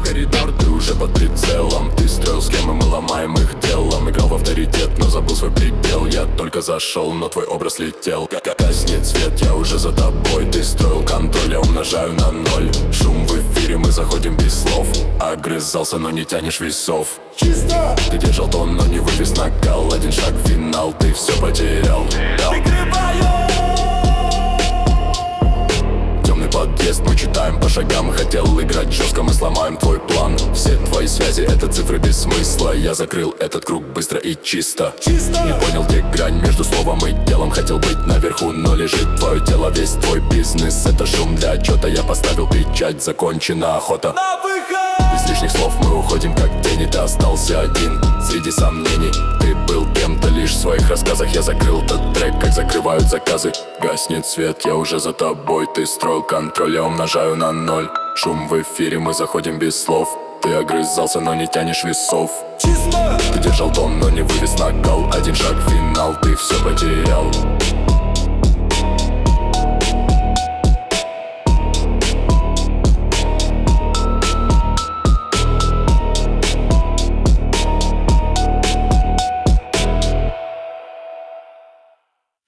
коридор, ты уже под прицелом. Ты строил схемы, мы ломаем их делом. Играл в авторитет, но забыл свой предел. Я только зашел, но твой образ летел. Гаснет свет, я уже за тобой. Ты строил контроль, я умножаю на 0. Шум в эфире, мы заходим без слов. Огрызался, но не тянешь весов. Чисто! Ты держал тон, но не вывез накал. Один шаг в финал, ты все потерял. Темный подъезд, мы читаем по шагам. Хотел играть жестко, мы сломаем твой план. Все твои связи — это цифры без смысла. Я закрыл этот круг быстро и чисто. Не понял, где грань между словом и делом. Хотел быть наверху, но лежит твое тело. Весь твой бизнес — это шум для отчета. Я поставил печать, закончена охота. Без лишних слов мы уходим как тени. Ты остался один среди сомнений. Ты был кем-то лишь в своих рассказах. Я закрыл этот трек, как закрывают заказы. Гаснет свет, я уже за тобой. Ты строил контроль, я умножаю на 0. Шум в эфире, мы заходим без слов. Ты огрызался, но не тянешь весов. Чисто! Ты держал тон, но не вывез накал. Один шаг в финал, ты все потерял.